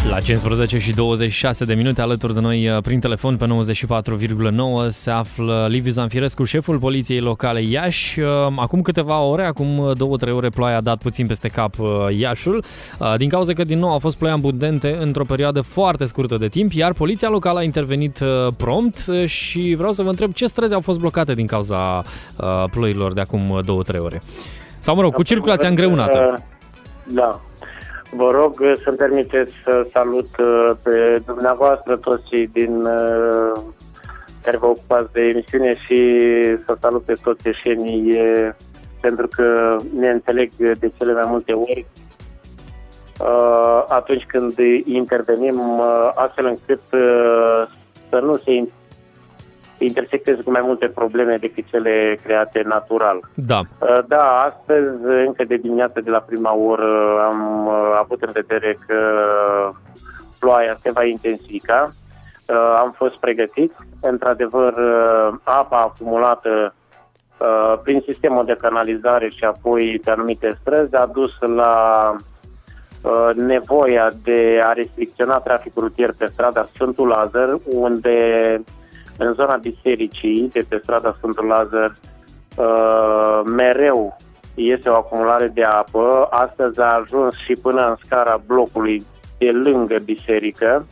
La 15 și 26 de minute alături de noi prin telefon pe 94,9 se află Liviu Zanfirescu, șeful poliției locale Iași. Acum câteva ore, acum 2-3 ore, ploaia a dat puțin peste cap Iașul, din cauza că din nou a fost ploi abundente într-o perioadă foarte scurtă de timp, iar poliția locală a intervenit prompt și vreau să vă întreb ce străzi au fost blocate din cauza ploilor de acum 2-3 ore. Sau, mă rog, cu circulația îngreunată. Da. Vă rog să-mi permiteți să salut pe dumneavoastră, toți cei care vă ocupați de emisiune și să salut pe toți ieșenii, pentru că ne înțeleg de cele mai multe ori atunci când intervenim, astfel încât să nu se intersecteze cu mai multe probleme decât cele create natural. Da. Da, astăzi, încă de dimineață, de la prima oră, am avut în vedere că ploaia se va intensifica. Am fost pregătiți. Într-adevăr, apa acumulată prin sistemul de canalizare și apoi pe anumite străzi a dus la nevoia de a restricționa traficul rutier pe strada Sfântul Lazar, unde în zona bisericii, de pe strada Sfântul Lazar, mereu este o acumulare de apă. Astăzi a ajuns și până în scara blocului de lângă biserică.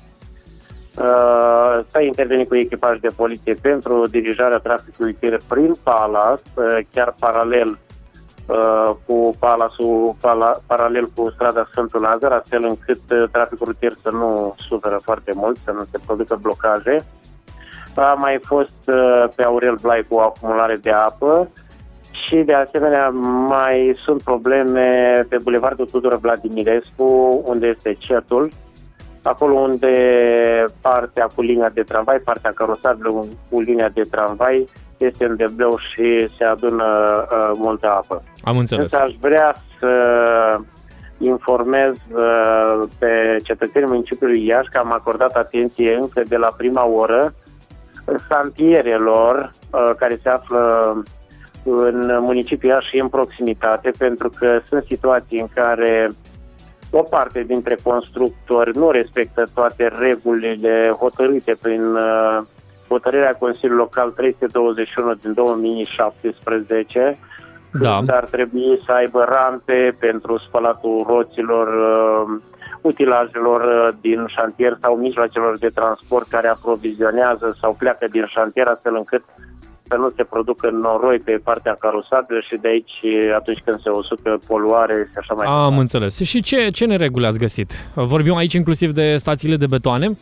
S-a intervenit cu echipaj de poliție pentru dirijarea traficului prin Palas, chiar paralel cu Palasul, paralel cu strada Sfântul Lazar, astfel încât traficul rutier să nu suferă foarte mult, să nu se producă blocaje. A mai fost pe Aurel Blai cu o acumulare de apă și de asemenea mai sunt probleme pe Bulevardul Tudor Vladimirescu, unde este cetul, acolo unde partea cu linia de tramvai, partea carosabilă cu linia de tramvai este în debleu și se adună multă apă. Am înțeles. Însă aș vrea să informez pe cetățenii municipiului Iași că am acordat atenție încă de la prima oră șantierelor care se află în municipiul Iași și în proximitate, pentru că sunt situații în care o parte dintre constructori nu respectă toate regulile hotărâte prin hotărârea Consiliului Local 321 din 2017, da. Când ar trebui să aibă rampe pentru spălatul roților, utilajelor din șantier sau mijloacelor de transport care aprovizionează sau pleacă din șantier, astfel încât să nu se producă noroi pe partea carosabilă și de aici, atunci când se usucă, poluare și așa mai departe. Am înțeles. Și ce nereguli ați găsit? Vorbim aici inclusiv de stațiile de betoane?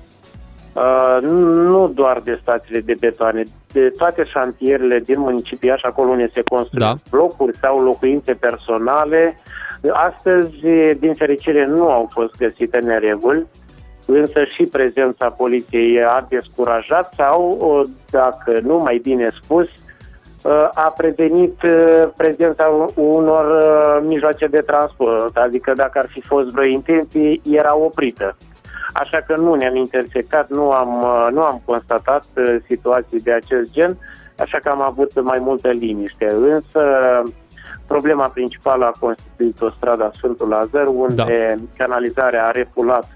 Nu doar de stațiile de betoane, de toate șantierele din municipiul Iași, acolo unde se construiesc blocuri sau locuințe personale. Astăzi, din fericire, nu au fost găsite nereguli, însă și prezența poliției a descurajat sau, dacă nu mai bine spus, a prevenit prezența unor mijloace de transport, adică dacă ar fi fost vreo intenție, era oprită. Așa că nu ne-am intersectat, nu am constatat situații de acest gen, așa că am avut mai multă liniște. Însă problema principală a constituit-o strada Sfântul Lazar, unde canalizarea a refulat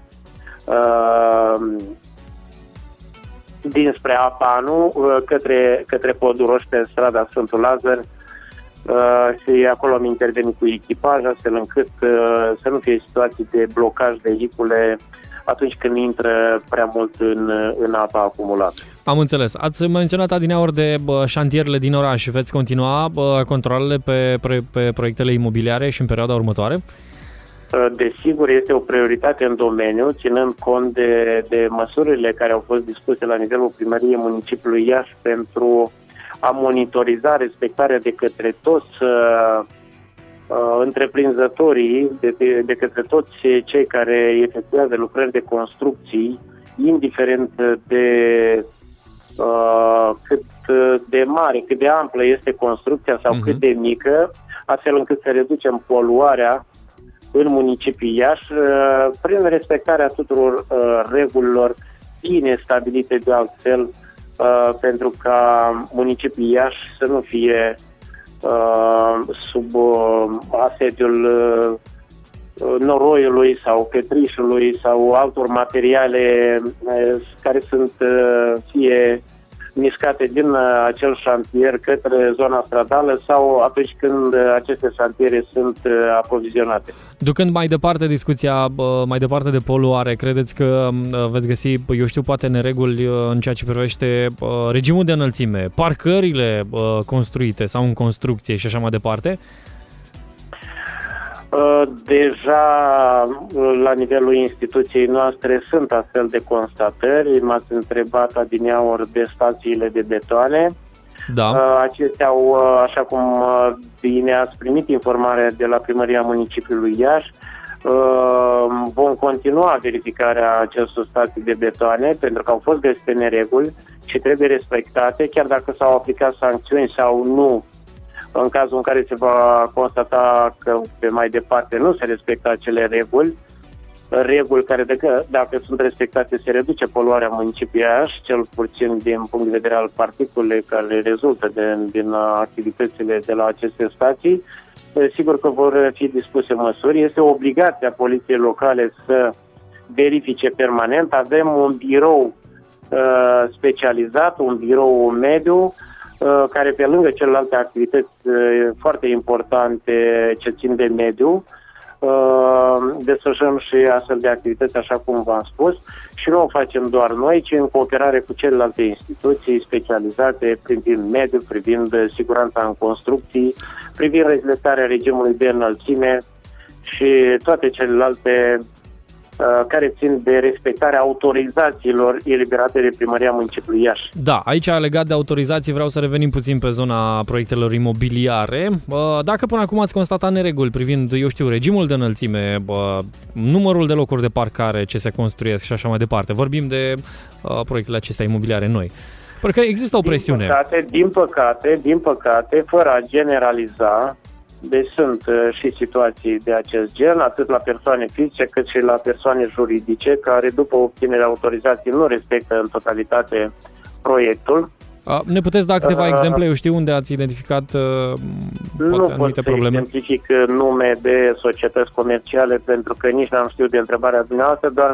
dinspre Apanu către Podul Roș pe strada Sfântul Lazar și acolo am intervenit cu echipaj, astfel încât să nu fie situații de blocaj de vehicule atunci când intră prea mult în apa acumulată. Am înțeles. Ați menționat adineauri de șantierele din oraș. Veți continua controalele pe proiectele imobiliare și în perioada următoare? Desigur, este o prioritate în domeniu, ținând cont de măsurile care au fost dispuse la nivelul primăriei municipiului Iași pentru a monitoriza respectarea de către toți întreprinzătorii, de către toți cei care efectuează lucrări de construcții, indiferent de cât de mare, cât de amplă este construcția sau cât de mică, astfel încât să reducem poluarea în municipiul Iași prin respectarea tuturor regulilor bine stabilite de altfel, pentru ca municipiul Iași să nu fie sub asediul noroiului sau petrișului sau altor materiale care sunt fie mișcate din acel șantier către zona stradală sau atunci când aceste șantiere sunt aprovizionate. Ducând mai departe discuția, mai departe de poluare, credeți că veți găsi, eu știu, poate nereguli în ceea ce privește regimul de înălțime, parcările construite sau în construcție și așa mai departe? Deja la nivelul instituției noastre sunt astfel de constatări. M-ați întrebat adineauri de stațiile de betoane. Da. Acestea au, așa cum bine ați primit informarea de la Primăria Municipiului Iași, vom continua verificarea acestor stații de betoane pentru că au fost găsite nereguli și trebuie respectate, chiar dacă s-au aplicat sancțiuni sau nu. În cazul în care se va constata că pe mai departe nu se respectă acele reguli care dacă sunt respectate se reduce poluarea municipiului Iași, cel puțin din punct de vedere al particulei care rezultă din activitățile de la aceste stații, sigur că vor fi dispuse măsuri. Este obligația poliției locale să verifice permanent. Avem un birou specializat, un birou mediu, care pe lângă celelalte activități foarte importante ce țin de mediu, desfășurăm și astfel de activități, așa cum v-am spus, și nu o facem doar noi, ci în cooperare cu celelalte instituții specializate privind mediul, privind siguranța în construcții, privind respectarea regimului de înălțime și toate celelalte care țin de respectarea autorizațiilor eliberate de Primăria Municipiului Iași. Da, aici legat de autorizații vreau să revenim puțin pe zona proiectelor imobiliare. Dacă până acum ați constatat nereguli privind, eu știu, regimul de înălțime, numărul de locuri de parcare ce se construiesc și așa mai departe, vorbim de proiectele acestea imobiliare noi. Pentru că există o presiune. Din păcate, fără a generaliza, deci sunt și situații de acest gen, atât la persoane fizice cât și la persoane juridice, care după obținerea autorizației nu respectă în totalitate proiectul. Ne puteți da câteva exemple, eu știu, unde ați identificat poate anumite probleme? Nu pot să identific nume de societăți comerciale, pentru că nici n-am știut de întrebarea dumneavoastră, doar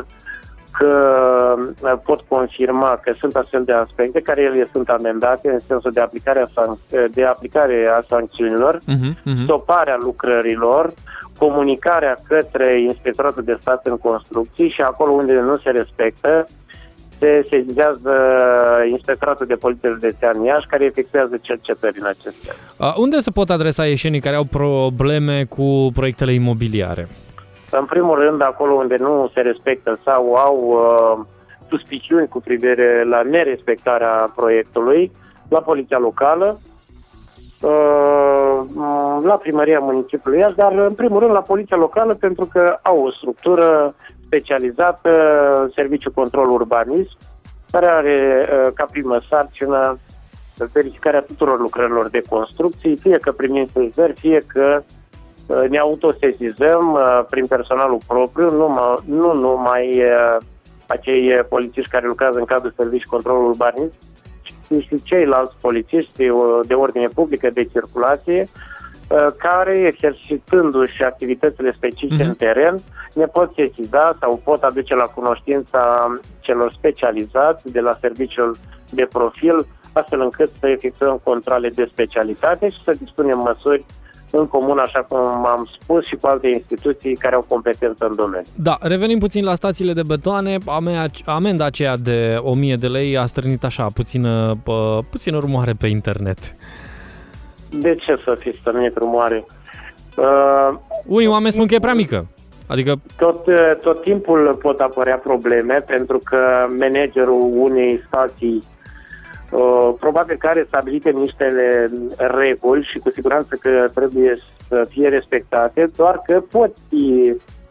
că pot confirma că sunt astfel de aspecte care ele sunt amendate în sensul de aplicare a sancțiunilor, stoparea lucrărilor, comunicarea către Inspectoratul de Stat în Construcții și acolo unde nu se respectă se sesizează Inspectoratul de Poliție Județean Iași, care efectuează cercetări în acestea. Unde se pot adresa ieșenii care au probleme cu proiectele imobiliare? În primul rând, acolo unde nu se respectă sau au suspiciuni cu privire la nerespectarea proiectului, la Poliția Locală, la Primăria Municipiului Iași, dar în primul rând la Poliția Locală, pentru că au o structură specializată, Serviciul Control Urbanism, care are ca primă sarcină verificarea tuturor lucrărilor de construcții, fie că primim sesizări, fie că ne autosesizăm prin personalul propriu, nu numai acei polițiști care lucrează în cadrul Serviciului Control Urbanism, ci și ceilalți polițiști de ordine publică, de circulație, care, exercitându-și activitățile specifice în teren, ne pot sesiza sau pot aduce la cunoștința celor specializați de la serviciul de profil, astfel încât să efectuăm controle de specialitate și să dispunem măsuri în comun, așa cum am spus, și cu alte instituții care au competență în domeniu. Da, revenim puțin la stațiile de betoane. Amenda aceea de 1000 de lei a strânit așa puțină rumoare pe internet. De ce să fi strânit rumoare? Unii oameni spun că e prea mică. Adică tot timpul pot apărea probleme, pentru că managerul unei stații probabil că are stabilite niște reguli și cu siguranță că trebuie să fie respectate, doar că pot fi,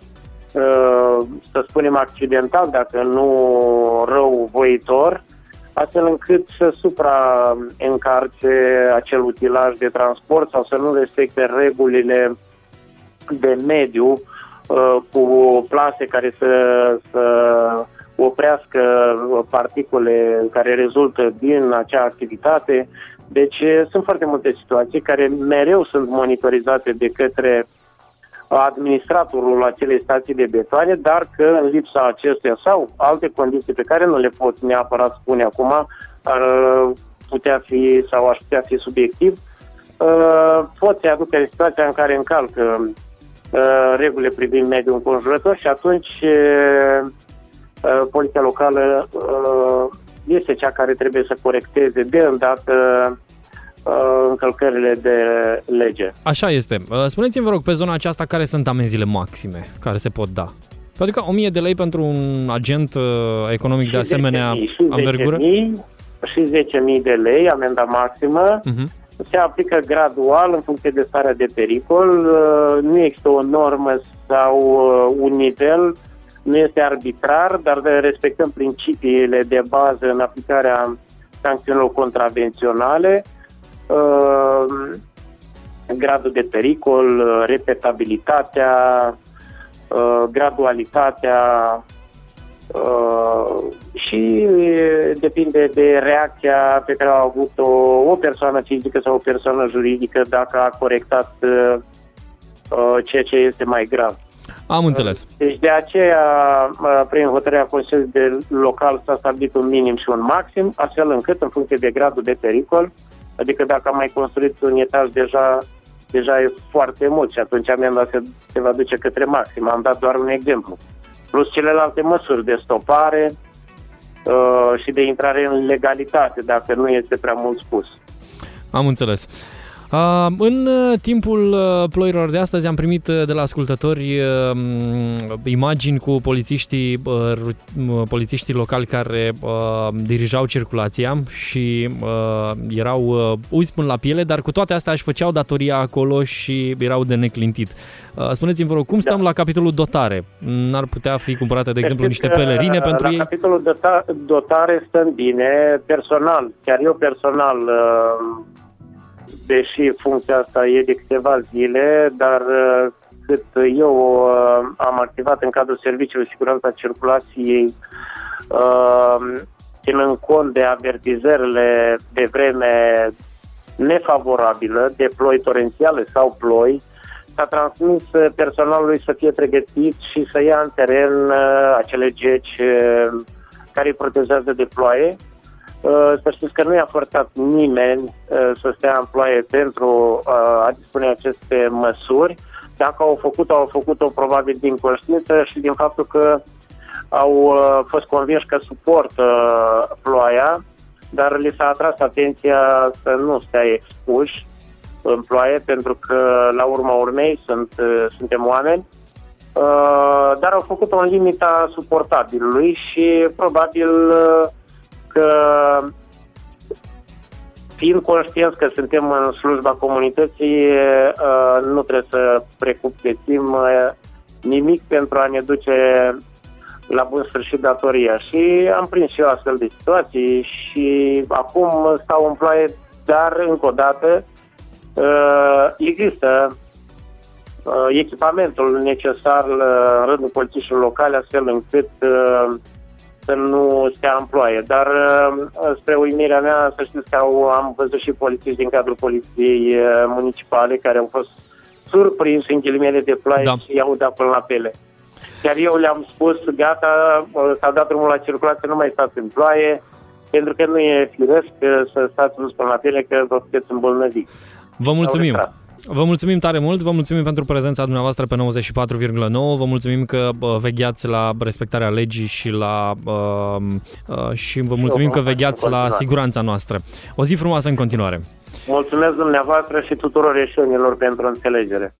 să spunem, accidental, dacă nu răuvoitor, astfel încât să supraîncarce acel utilaj de transport sau să nu respecte regulile de mediu cu plase care să oprească particule care rezultă din acea activitate. Deci sunt foarte multe situații care mereu sunt monitorizate de către administratorul acelei stații de betoane, dar că în lipsa acestuia sau alte condiții pe care nu le pot neapărat spune acum, ar putea fi sau aș putea fi subiectiv, pot să aducă în situația în care încalcă regulile privind mediul înconjurător și atunci poliția locală este cea care trebuie să corecteze de îndată încălcările de lege. Așa este. Spuneți-mi, vă rog, pe zona aceasta, care sunt amenziile maxime care se pot da? Pentru că 1.000 de lei pentru un agent economic de asemenea anvergură? Și 10.000 de lei, amenda maximă, se aplică gradual în funcție de starea de pericol. Nu există o normă sau un nivel, nu este arbitrar, dar respectăm principiile de bază în aplicarea sancțiunilor contravenționale, gradul de pericol, repetabilitatea, gradualitatea și depinde de reacția pe care a avut o persoană fizică sau o persoană juridică dacă a corectat ceea ce este mai grav. Am înțeles. Deci de aceea, prin hotărârea Consiliului Local s-a stabilit un minim și un maxim, astfel încât, în funcție de gradul de pericol, adică dacă am mai construit un etaj deja e foarte mult și atunci amenda se va duce către maxim. Am dat doar un exemplu. Plus celelalte măsuri de stopare și de intrare în legalitate, dacă nu este prea mult spus. Am înțeles. În timpul ploilor de astăzi am primit de la ascultători imagini cu polițiștii locali care dirijau circulația și erau uzi până la piele, dar cu toate astea își făceau datoria acolo și erau de neclintit. Spuneți-mi, vă rog, cum stăm la capitolul dotare? N-ar putea fi cumpărate, de exemplu, niște pelerine pentru ei? La capitolul dotare stăm bine. Personal, chiar eu personal, deși funcția asta e de câteva zile, dar cât eu am activat în cadrul Serviciului Siguranța Circulației, ținând cont de avertizările de vreme nefavorabilă, de ploi torențiale sau ploi, s-a transmis personalului să fie pregătit și să ia în teren acele geci care îi protejează de ploaie. Să știți că nu i-a forțat nimeni să stea în ploaie pentru a dispune aceste măsuri. Dacă au făcut-o probabil din conștiință și din faptul că au fost convinși că suportă ploaia, dar li s-a atras atenția să nu stea expuși în ploaie, pentru că la urma urmei suntem oameni, dar au făcut-o în limita suportabilului și probabil că, fiind conștienți că suntem în slujba comunității, nu trebuie să precupețim nimic pentru a ne duce la bun sfârșit datoria. Și am prins și eu astfel de situații și acum stau în ploaie, dar încă o dată există echipamentul necesar în rândul polițiștilor locale, astfel încât să nu stea în ploaie. Dar spre uimirea mea, să știți că am văzut și polițiști din cadrul poliției municipale care au fost surprinși în ghilimele de ploaie și i-au dat până la pele. Chiar eu le-am spus, gata, s-a dat drumul la circulație, nu mai stați în ploaie, pentru că nu e firesc să stați până la pele, că vă puteți îmbolnăvi. Vă mulțumim! Vă mulțumim tare mult, vă mulțumim pentru prezența dumneavoastră pe 94,9, vă mulțumim că vegheați la respectarea legii și vă mulțumim că vegheați la siguranța noastră. O zi frumoasă în continuare! Mulțumesc dumneavoastră și tuturor eșenilor pentru înțelegere!